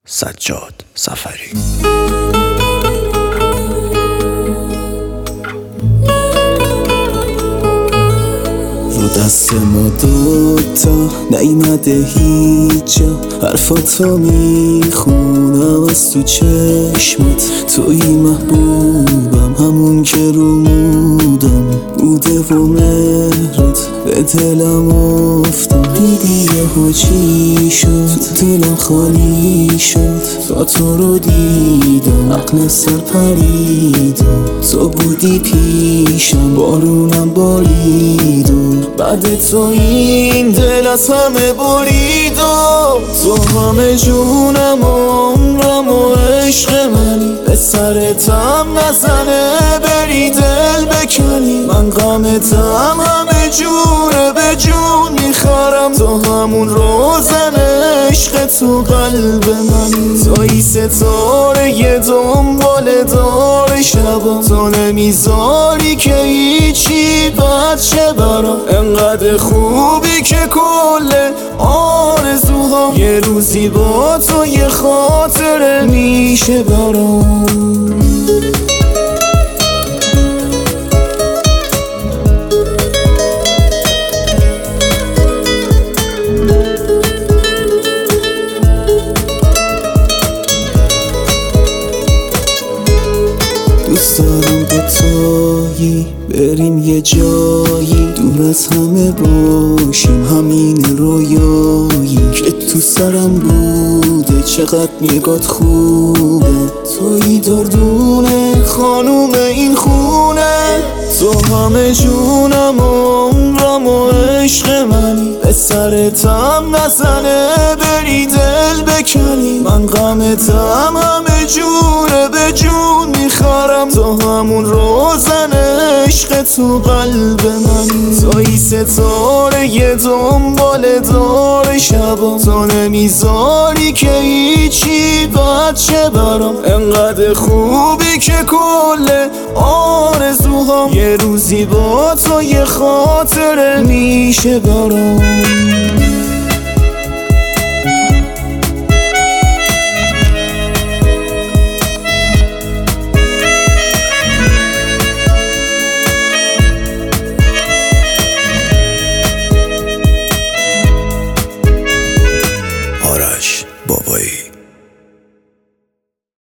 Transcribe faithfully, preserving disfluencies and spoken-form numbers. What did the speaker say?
سجاد سفری. رو دست ما دوتا نیمده هیچ جا، حرفاتو میخونم از تو چشمت. توی محبوبم، همون که رو مودم بوده و مهرت به دلم افتاد. دیدی یهو چی شد، دلم خالی شد تا تو رو دیدم. عقل سر پرید و تو بودی پیشم، بارونم بارید و بعد تو این دل از همه برید و تو همه جونم و عمرم و عشق منی. به سرتم نزنه بری دل بکنی، من غمتم همه جونه به جون میخرم. تو همون روزن عشق تو قلب منی. توی ستاره یه دنبال دار شبم، تو نمیذاری که هیچی بد شه برام. انقدر خوبی که کل آرزوها یه روزی با تو یه خاطره میشه برام. دوست دارم با تویی بریم یه جایی، دور از همه باشیم، همین رویایی که تو سرم بوده. چقدر نگات خوبه، تویی دردونه خانوم این خونه. تو همه جونم و عمرم و عشق منی. به سرتم نزنه بری دل بکنی، من غمتم همه جونه به جون میخرم. تو همون روزن عشق تو قلب منی. توی ستاره یه دنبال دار شبم، تو نمیذاری که هیچی بد شه برام. انقدر خوبی که کل آرزوها یه روزی با تو یه خاطره میشه برام.